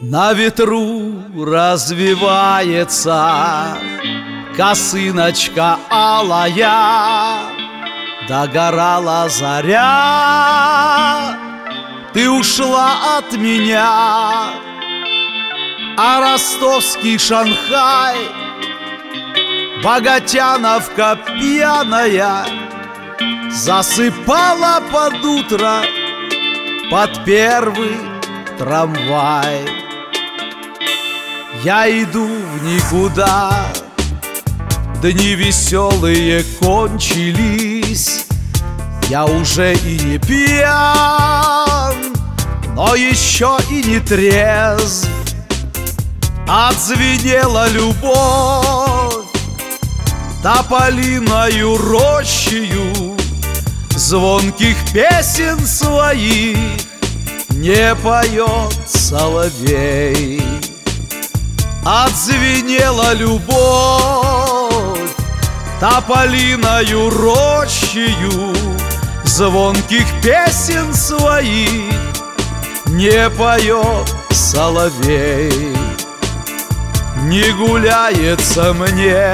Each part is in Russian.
На ветру развивается косыночка алая, догорала заря, ты ушла от меня. А ростовский Шанхай, богатяновка пьяная, засыпала под утро под первый трамвай. Я иду в никуда, дни веселые кончились. Я уже и не пьян, но еще и не трезв. Отзвенела любовь тополиною рощею, звонких песен своих не поет соловей. Отзвенела любовь тополиною рощею, звонких песен своих не поет соловей. Не гуляется мне,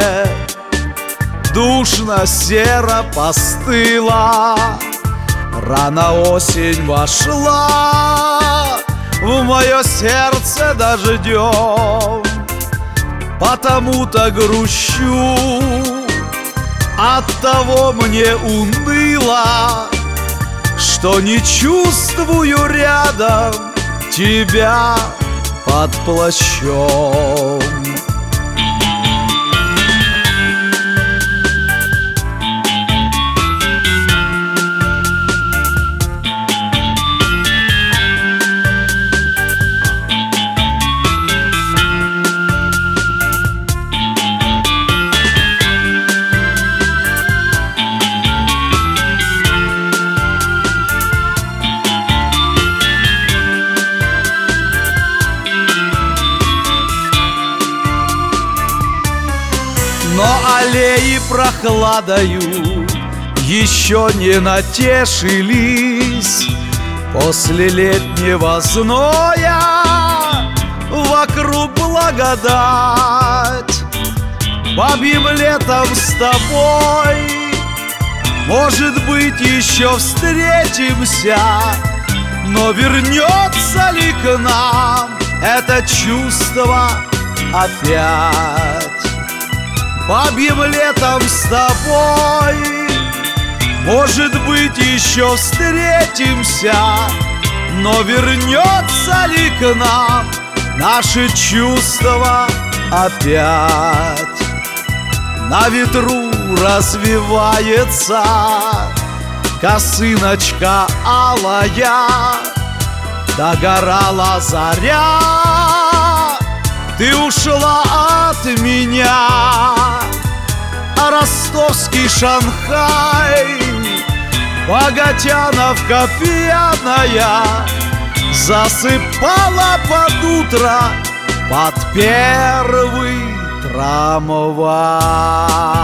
душно, серо, постыло. Рано осень вошла в мое сердце дождем, потому-то грущу, оттого мне уныло, что не чувствую рядом тебя под плащом. Но аллеи прохладою еще не натешились. После летнего зноя вокруг благодать. Бабьим летом с тобой, может быть, еще встретимся. Но вернется ли к нам это чувство опять? Бабьим летом с тобой, может быть, еще встретимся. Но вернется ли к нам наше чувство опять? На ветру развивается косыночка алая, догорала заря, ты ушла от меня. А ростовский Шанхай, богатяновка пьяная, засыпала под утро под первый трамвай.